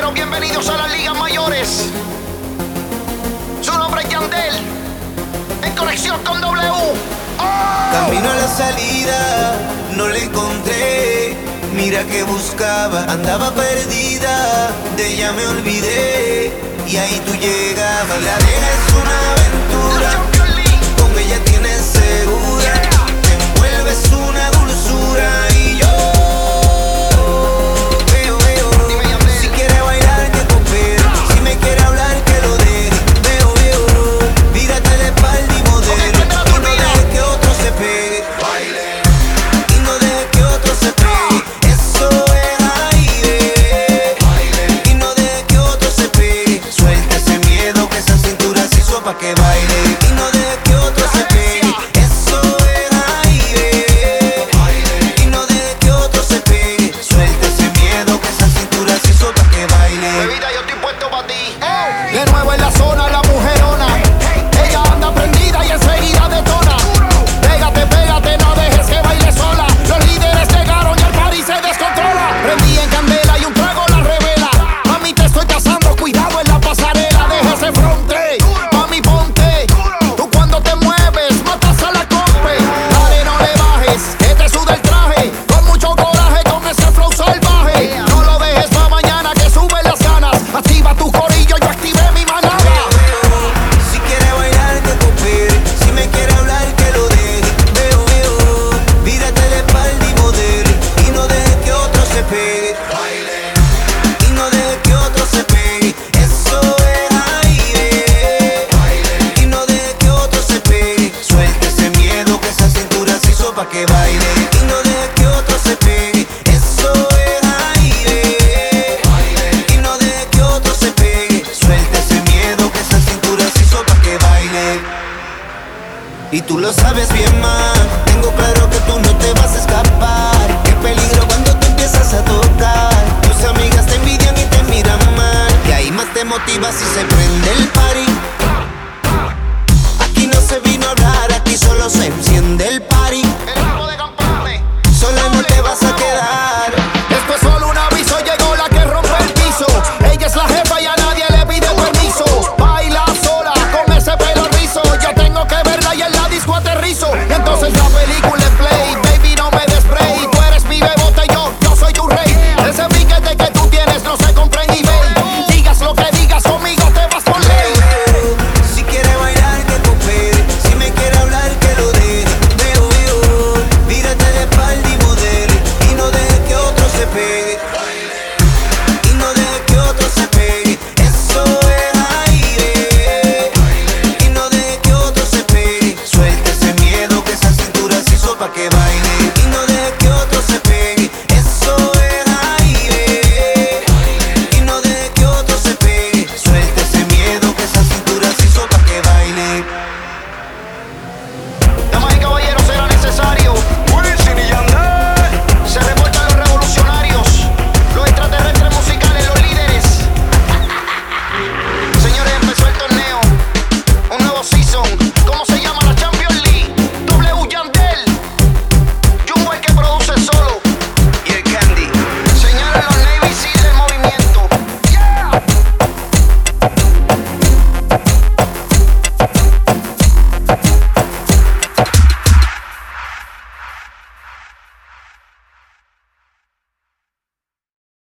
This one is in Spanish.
Bueno, bienvenidos a las ligas mayores. Su nombre es Yandel, en conexión con W. ¡Oh! Camino a la salida, no la encontré. Mira que buscaba, andaba perdida. De ella me olvidé y ahí tú llegabas. La deja es una aventura, con ella tienes segura. Te envuelves una dulzura y yo si quiere bailar que coopere, si me quiere hablar que lo deje. Veo, vírate de espalda y modelo, y no dejes que otro se pegue. Y no dejes que otro se pegue. Eso es aire. Y no dejes que otro se pegue. Suelta ese miedo que esa cintura se hizo pa' que baile. Y no dejes que otro se pegue. Eso es aire. Y no dejes que otro se pegue. Suelta ese miedo que esa cintura se hizo pa' que baile. Bebida, yo estoy puesto pa' ti. De nuevo en la zona la mujerona. Ella anda prendida y enseguida detona. Pégate, no dejes que baile sola. Los líderes llegaron y el party se descontrola. Prendí en candela y un trago la revela. Mami, te estoy cazando, cuidado en la pasarela. Deja ese fronte, mami, ponte. Tú cuando te mueves, matas a la compe. Dale, no le bajes, que te suda el traje. Con mucho coraje, con ese flow salvaje. No lo dejes pa' mañana que suben las ganas. Activa tu corillo, yo activé mi manada. Si quiere bailar que coopere, si me quiere hablar que lo deje. Veo, vírate de espalda y modele, y no dejes que otro se pegue. Y no dejes que otro se pegue. Eso es aire. Y no dejes que otro se pegue. Suelta ese miedo que esa cintura se hizo pa' que baile. Y no dejes que otro se pegue. Eso es aire. Y no dejes que otro se pegue. Suelta ese miedo que esa cintura se hizo pa' que baile. Y tú lo sabes bien, man. Tengo claro que tú no te vas a escapar. Qué peligro cuando tú empiezas a tocar. Tus amigas te envidian y te miran mal. Y ahí más te motivas si se prende el party. Aquí no se vino a hablar, aquí solo se enciende el party. El ramo de campanes. Sola no te vas a quedar. Esto es solo un aviso, llegó la que rompe el piso. Ella es la jefa y a nadie le pide permiso. Baila sola con ese pelo rizo. Yo tengo que verla y en la disco aterrizo. Entonces la película en play.